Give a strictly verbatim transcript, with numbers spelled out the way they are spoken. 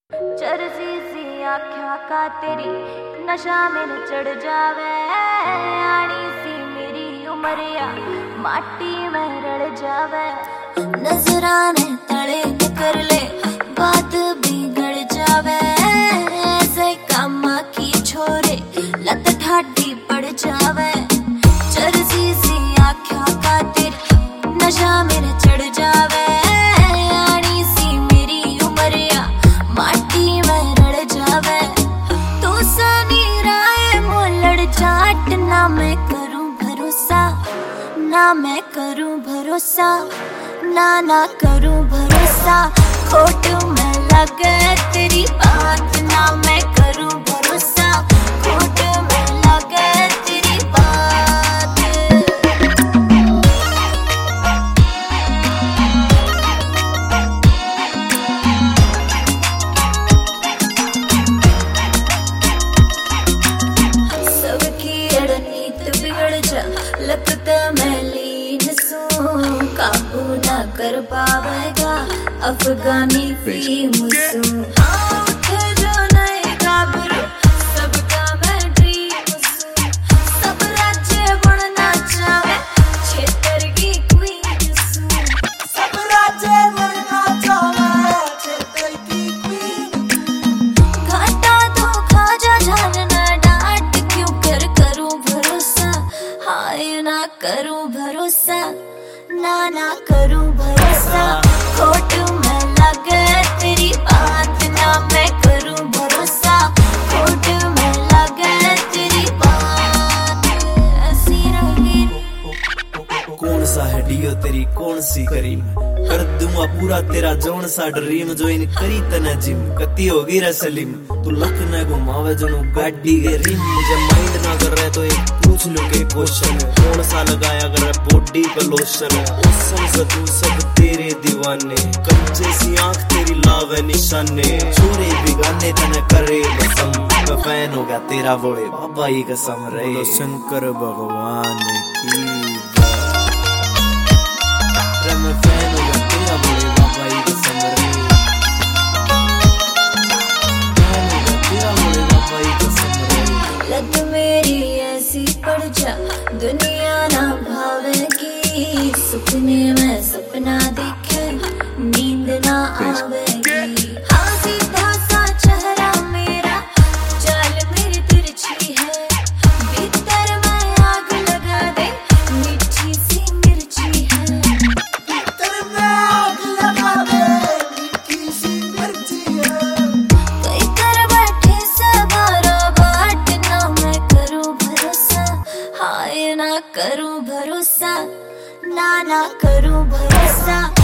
चरसी सी आख्या का तेरी नशा मेरे चढ़ जावे, आनी सी मेरी उमरिया माटी में रड़ जावे। नजराने तले कर ले बात बिगड़ जावे, ऐसे काम की छोरे लत ठाडी पड़ जावे। चरसी सी आख्या का तेरी नशा मेरे चढ़ जावे, आनी सी मेरी उमरिया माटी में रड़ जावे। तू सनी राय मोलड़ चाट ना मैं करूं भरोसा, ना मैं करूं भरोसा, ना ना करूं भरोसा। खोट में लगे तेरी बात, ना मैं करूं भरोसा, खोट में लगे तेरी बात। सबकी रणनीति बिगड़ जा लगता मैं लीन सूं, काबू ना कर पावेगा अफगानी फिल्म सूं। हाँ उठे जो नए गाभरू सबका मैं ड्रीम सूं, सब राज्य बनना चाहे क्षेत्र की क्वीन सूं। सब राज्य बनना चाहे क्षेत्र की क्वीन। घाटा तो खा जा जानना डांट क्यों कर करूं भरोसा, हाय ना करूं भरोसा, ना ना करूं भरोसा। खोट में लगे तेरी बात, ना मैं करूं भरोसा, खोट में लगे तेरी बात। ऐसी रही कौन सा है डियो तेरी कौन सी करीम, कर दूंगा पूरा तेरा जौन सा ड्रीम। जो इन करी तना जिम कती होगी रे सलीम, तू लक न घुमावे जो गाड़ी के रिम। मुझे माइंड ना कर रहे तो एक पूछ लो के क्वेश्चन, कौन सा लगाया कर बॉडी पे लोशन। ओसन से तू सब तेरे दीवाने, कच्चे सी आंख तेरी लावे निशाने। छोरे बिगाने तने करे कसम, मैं फैन हो गया तेरा बोले बाबा ही कसम रे। शंकर भगवान की मैं फैन हो गया तेरा बोले बाबा ही कसम रे। फैन हो गया तेरा बोले बाबा ही कसम रे। लत मेरी ऐसी पड़ जा दुनिया ना भावेगी, सुपने में सपना देखे नींद ना आवेगी। हाँ सीधा सा चेहरा मेरा चाल मेरी तिरछी है, भीतर में आग लगा दे मीठी सी मिर्ची है। भीतर में आग लगा दे मीठी सी मिर्ची है। कई कर बैठे सवारा बाट, ना मैं करूं भरोसा, हाय ना करूं भरोसा, ना ना करूं भरोसा।